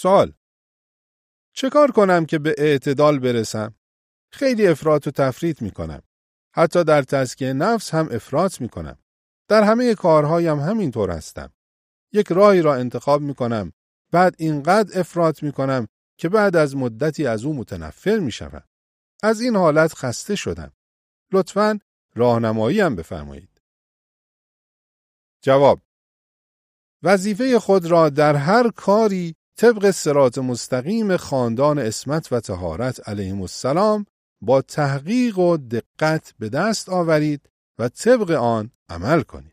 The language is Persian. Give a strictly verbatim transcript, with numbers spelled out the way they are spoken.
سوال: چه کار کنم که به اعتدال برسم؟ خیلی افراط و تفریط میکنم. حتی در تزکیه نفس هم افراط میکنم. در همه کارهایم همینطور هستم. یک راهی را انتخاب میکنم، بعد اینقدر افراط میکنم که بعد از مدتی از او متنفر میشوم. از این حالت خسته شدم. لطفاً راهنمایی هم بفرمایید. جواب: وظیفه خود را در هر کاری طبق صراط مستقیم خاندان عصمت و طهارت علیهم السلام با تحقیق و دقت به دست آورید و طبق آن عمل کنید.